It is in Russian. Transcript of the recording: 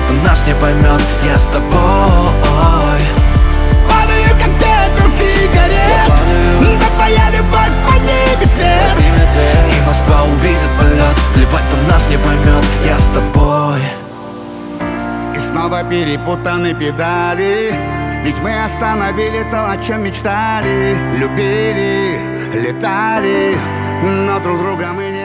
кто нас не поймет. Я с тобой. Падаю, как пепел сигарет, да твоя любовь поднимет вверх. И Москва увидит полет. Плевать, кто нас не поймет. Я с тобой. И снова перепутаны педали, ведь мы остановили то, о чем мечтали. Любили, летали, но друг друга мы не